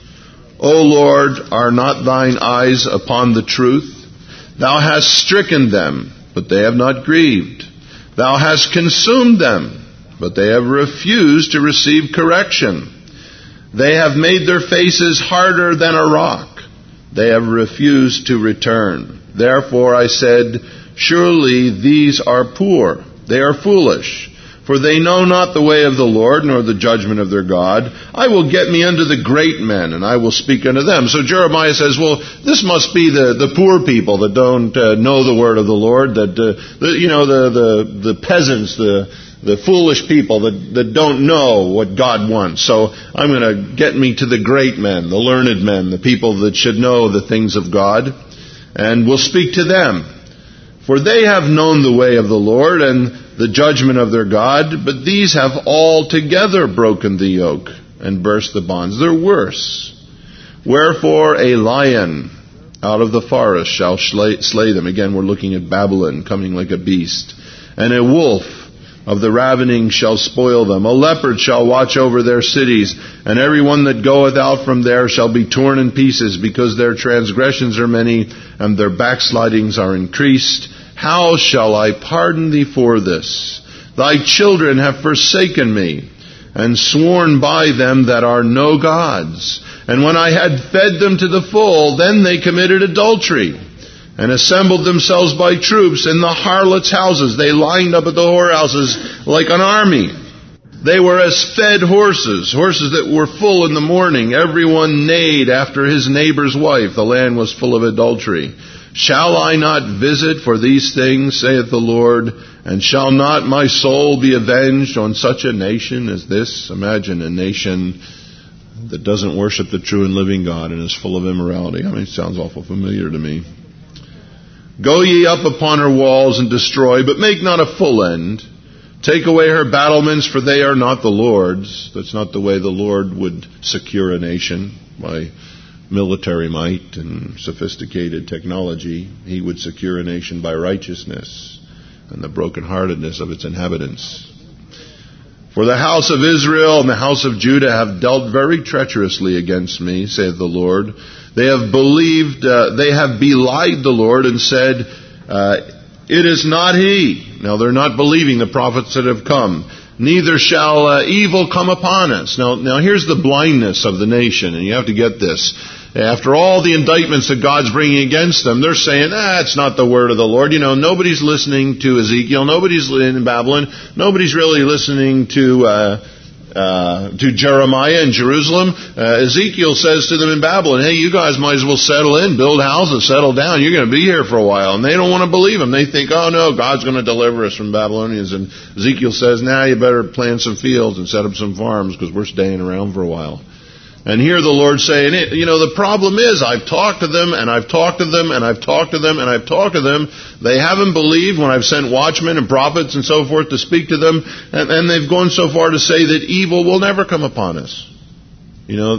O Lord, are not thine eyes upon the truth? Thou hast stricken them, but they have not grieved. Thou hast consumed them, but they have refused to receive correction. They have made their faces harder than a rock. They have refused to return. Therefore I said, surely these are poor. They are foolish. For they know not the way of the Lord, nor the judgment of their God. I will get me unto the great men, and I will speak unto them. So Jeremiah says, well, this must be the, the poor people that don't uh, know the word of the Lord, that, uh, the, you know, the, the, the peasants, the, the foolish people that, that don't know what God wants. So I'm going to get me to the great men, the learned men, the people that should know the things of God, and we'll speak to them. For they have known the way of the Lord, and the judgment of their God, but these have altogether broken the yoke and burst the bonds. They're worse. Wherefore a lion out of the forest shall slay, slay them. Again, we're looking at Babylon coming like a beast. And a wolf of the ravening shall spoil them. A leopard shall watch over their cities, and every one that goeth out from there shall be torn in pieces, because their transgressions are many, and their backslidings are increased. How shall I pardon thee for this? Thy children have forsaken me, and sworn by them that are no gods. And when I had fed them to the full, then they committed adultery, and assembled themselves by troops in the harlots' houses. They lined up at the whorehouses like an army. They were as fed horses, horses that were full in the morning. Everyone neighed after his neighbor's wife. The land was full of adultery. Shall I not visit for these things, saith the Lord, and shall not my soul be avenged on such a nation as this? Imagine a nation that doesn't worship the true and living God and is full of immorality. I mean, it sounds awful familiar to me. Go ye up upon her walls and destroy, but make not a full end. Take away her battlements, for they are not the Lord's. That's not the way the Lord would secure a nation, by military might and sophisticated technology. He would secure a nation by righteousness and the brokenheartedness of its inhabitants. For the house of Israel and the house of Judah have dealt very treacherously against me, saith the Lord. They have believed, uh, they have belied the Lord and said, uh, it is not He. Now they're not believing the prophets that have come. Neither shall uh, evil come upon us. Now, now here's the blindness of the nation, and you have to get this. After all the indictments that God's bringing against them, they're saying, ah, it's not the word of the Lord. You know, nobody's listening to Ezekiel. Nobody's in Babylon. Nobody's really listening to uh, uh, to Jeremiah in Jerusalem. Uh, Ezekiel says to them in Babylon, hey, you guys might as well settle in, build houses, settle down. You're going to be here for a while. And they don't want to believe him. They think, oh, no, God's going to deliver us from Babylonians. And Ezekiel says, now you better plant some fields and set up some farms because we're staying around for a while. And here the Lord's saying, you know, the problem is I've talked to them and I've talked to them and I've talked to them and I've talked to them. They haven't believed when I've sent watchmen and prophets and so forth to speak to them. And, and they've gone so far to say that evil will never come upon us. You know,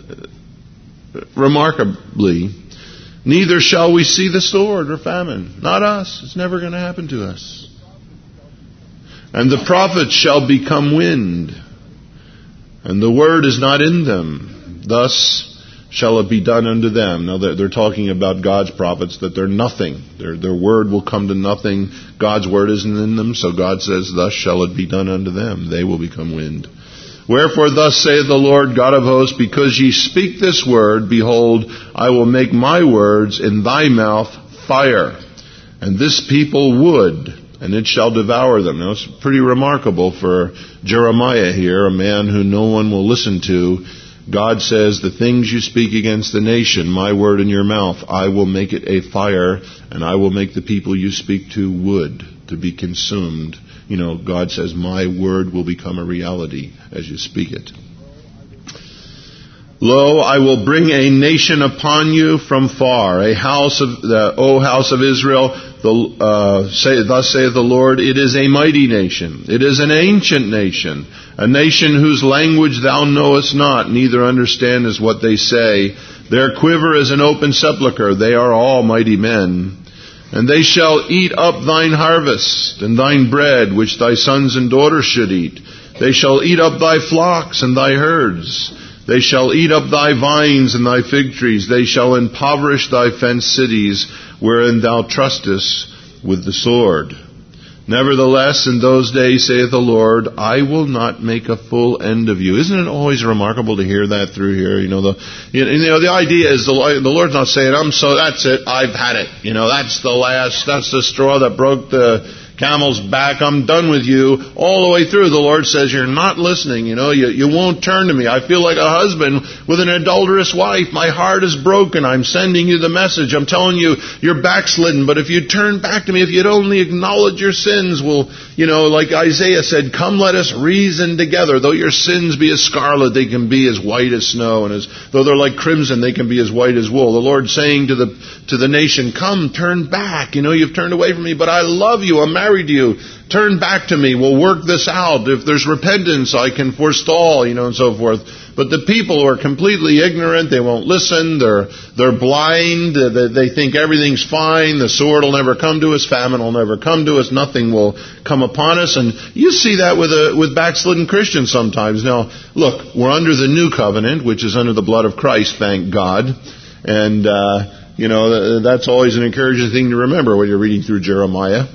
uh, remarkably, neither shall we see the sword or famine. Not us. It's never going to happen to us. And the prophets shall become wind, and the word is not in them. Thus shall it be done unto them. Now they're, they're talking about God's prophets, that they're nothing. Their, their word will come to nothing. God's word isn't in them, so God says, thus shall it be done unto them. They will become wind. Wherefore thus saith the Lord God of hosts, because ye speak this word, behold, I will make my words in thy mouth fire, and this people wood and it shall devour them. Now, it's pretty remarkable for Jeremiah here, a man who no one will listen to. God says, the things you speak against the nation, my word in your mouth, I will make it a fire, and I will make the people you speak to wood, to be consumed. You know, God says, my word will become a reality as you speak it. Lo, I will bring a nation upon you from far, a house of the O house of Israel. The, uh, say, thus saith the Lord, it is a mighty nation. It is an ancient nation, a nation whose language thou knowest not, neither understandest what they say. Their quiver is an open sepulchre. They are all mighty men. And they shall eat up thine harvest and thine bread, which thy sons and daughters should eat. They shall eat up thy flocks and thy herds. They shall eat up thy vines and thy fig trees. They shall impoverish thy fenced cities, wherein thou trustest with the sword. Nevertheless, in those days, saith the Lord, I will not make a full end of you. Isn't it always remarkable to hear that through here? You know, the you know the idea is the, the Lord's not saying, I'm so that's it, I've had it. You know, that's the last, that's the straw that broke the camel's back, I'm done with you. All the way through, the Lord says, you're not listening, you know, you, you won't turn to me. I feel like a husband with an adulterous wife. My heart is broken. I'm sending you the message. I'm telling you, you're backslidden. But if you turn back to me, if you'd only acknowledge your sins, well, you know, like Isaiah said, come let us reason together. Though your sins be as scarlet, they can be as white as snow. And as though they're like crimson, they can be as white as wool. The Lord's saying to the, to the nation, come, turn back. You know, you've turned away from me, but I love you. I'm married to you. Turn back to me. We'll work this out. If there's repentance, I can forestall, you know, and so forth. But the people are completely ignorant. They won't listen. They're they're blind. They, they think everything's fine. The sword will never come to us. Famine will never come to us. Nothing will come upon us. And you see that with a, with backslidden Christians sometimes. Now, look, we're under the new covenant, which is under the blood of Christ, thank God. And, uh, you know, that's always an encouraging thing to remember when you're reading through Jeremiah.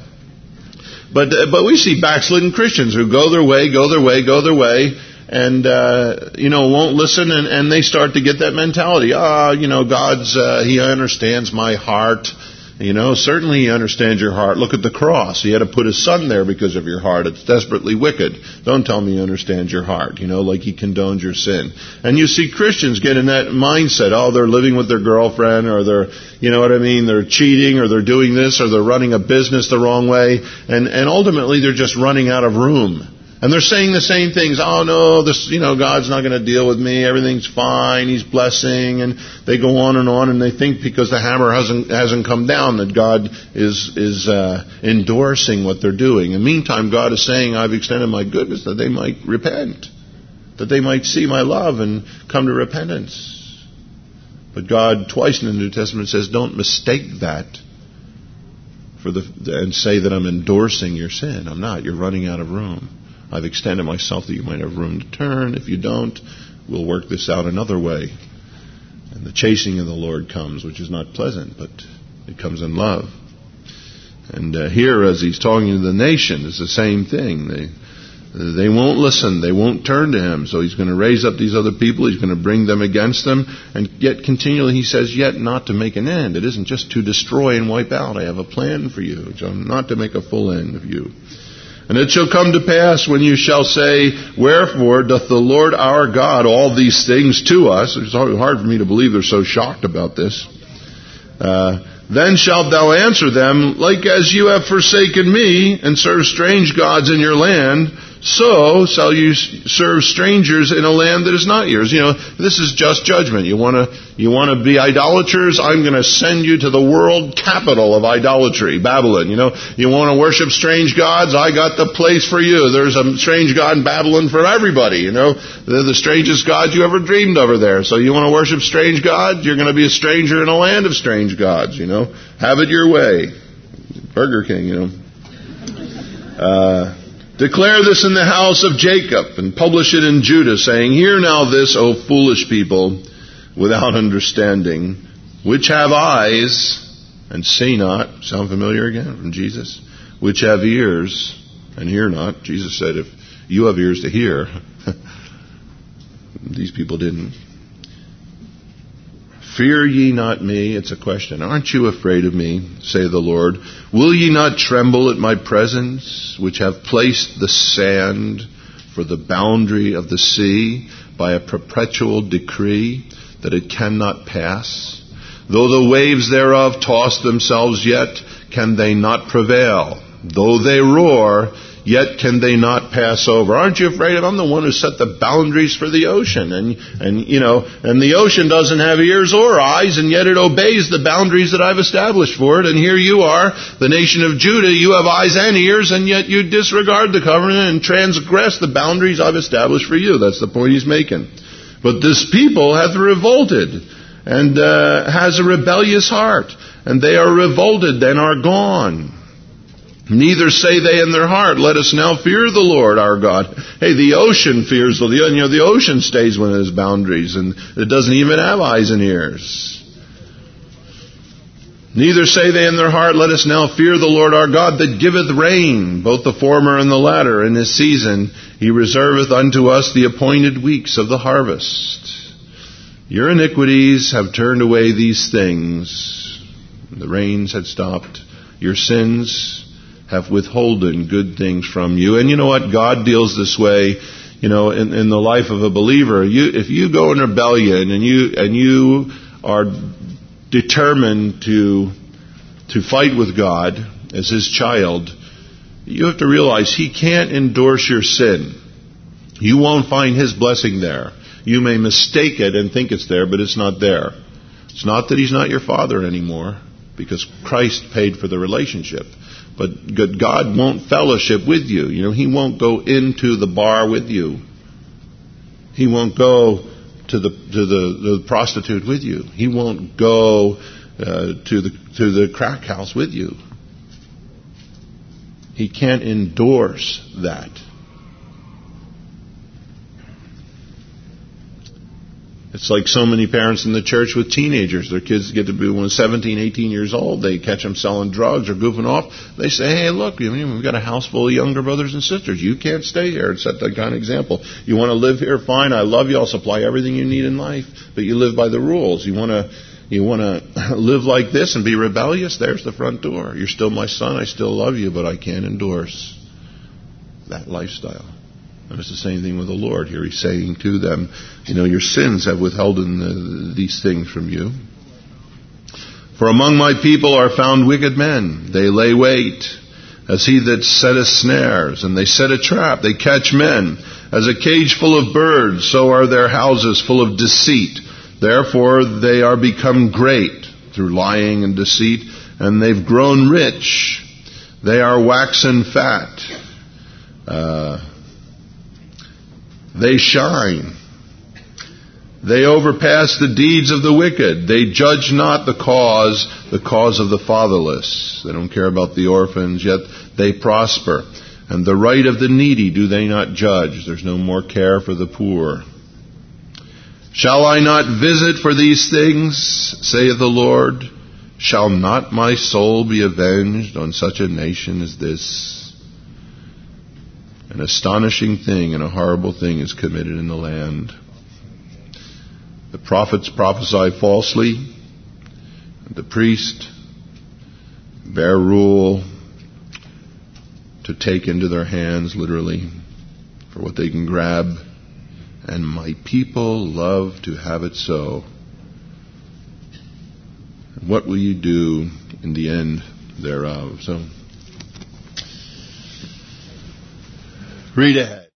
But but we see backslidden Christians who go their way, go their way, go their way, and, uh, you know, won't listen, and, and they start to get that mentality. Ah, you know, God's, uh, He understands my heart. You know, certainly He understands your heart. Look at the cross. He had to put His Son there because of your heart. It's desperately wicked. Don't tell me He understands your heart, you know, like He condones your sin. And you see Christians get in that mindset. Oh, they're living with their girlfriend, or they're, you know what I mean, they're cheating, or they're doing this, or they're running a business the wrong way. And, and ultimately they're just running out of room. And they're saying the same things. Oh, no, this, you know, God's not going to deal with me. Everything's fine. He's blessing. And they go on and on, and they think because the hammer hasn't hasn't come down that God is is uh, endorsing what they're doing. In the meantime, God is saying, I've extended my goodness that they might repent, that they might see my love and come to repentance. But God, twice in the New Testament, says, don't mistake that for the and say that I'm endorsing your sin. I'm not. You're running out of room. I've extended myself that you might have room to turn. If you don't, we'll work this out another way. And the chastening of the Lord comes, which is not pleasant, but it comes in love. And uh, here, as He's talking to the nation, it's the same thing. They they won't listen. They won't turn to Him. So He's going to raise up these other people. He's going to bring them against them. And yet continually He says, yet not to make an end. It isn't just to destroy and wipe out. I have a plan for you, not to make a full end of you. And it shall come to pass when you shall say, wherefore doth the Lord our God all these things to us? It's hard for me to believe they're so shocked about this. Uh, then shalt thou answer them, like as you have forsaken me, and served strange gods in your land, so shall you serve strangers in a land that is not yours. You know, this is just judgment. You want to you want to be idolaters? I'm going to send you to the world capital of idolatry, Babylon. You know, you want to worship strange gods? I got the place for you. There's a strange god in Babylon for everybody. You know, they're the strangest gods you ever dreamed of are there. So you want to worship strange gods? You're going to be a stranger in a land of strange gods. You know, have it your way. Burger King. You know. Uh, Declare this in the house of Jacob, and publish it in Judah, saying, hear now this, O foolish people, without understanding, which have eyes, and see not. Sound familiar again from Jesus? Which have ears, and hear not. Jesus said, if you have ears to hear, these people didn't. Fear ye not me? It's a question. Aren't you afraid of me, say the Lord? Will ye not tremble at my presence, which have placed the sand for the boundary of the sea by a perpetual decree, that it cannot pass? Though the waves thereof toss themselves, yet can they not prevail. Though they roar, yet can they not pass over. Aren't you afraid of? I'm the one who set the boundaries for the ocean. And, and, you know, and the ocean doesn't have ears or eyes, and yet it obeys the boundaries that I've established for it. And here you are, the nation of Judah, you have eyes and ears, and yet you disregard the covenant and transgress the boundaries I've established for you. That's the point he's making. But this people hath revolted, and uh, has a rebellious heart, and they are revolted and are gone. Neither say they in their heart, let us now fear the Lord our God. Hey, the ocean fears the, you know, the ocean stays within its boundaries, and it doesn't even have eyes and ears. Neither say they in their heart, let us now fear the Lord our God, that giveth rain, both the former and the latter, in his season. He reserveth unto us the appointed weeks of the harvest. Your iniquities have turned away these things. The rains had stopped. Your sins have withholden good things from you. And you know what? God deals this way, you know, in, in the life of a believer. You, if you go in rebellion and you and you are determined to to fight with God as His child, you have to realize He can't endorse your sin. You won't find His blessing there. You may mistake it and think it's there, but it's not there. It's not that He's not your Father anymore, because Christ paid for the relationship. But God won't fellowship with you. You know, He won't go into the bar with you. He won't go to the to the, the prostitute with you. He won't go uh, to the to the crack house with you. He can't endorse that. It's like so many parents in the church with teenagers. Their kids get to be when seventeen, eighteen years old. They catch them selling drugs or goofing off. They say, hey, look, we've got a house full of younger brothers and sisters. You can't stay here and set that kind of example. You want to live here? Fine. I love you. I'll supply everything you need in life. But you live by the rules. You want to you want to live like this and be rebellious? There's the front door. You're still my son. I still love you, but I can't endorse that lifestyle. And it's the same thing with the Lord. Here He's saying to them, you know, your sins have withheld the, these things from you. For among my people are found wicked men. They lay wait, as he that setteth snares, and they set a trap. They catch men. As a cage full of birds, so are their houses full of deceit. Therefore they are become great through lying and deceit, and they've grown rich. They are waxen fat. Uh... They shine. They overpass the deeds of the wicked. They judge not the cause, the cause of the fatherless. They don't care about the orphans, yet they prosper. And the right of the needy do they not judge. There's no more care for the poor. Shall I not visit for these things, saith the Lord? Shall not my soul be avenged on such a nation as this? An astonishing thing and a horrible thing is committed in the land. The prophets prophesy falsely. The priests bear rule to take into their hands, literally, for what they can grab. And my people love to have it so. And what will you do in the end thereof? So, read ahead.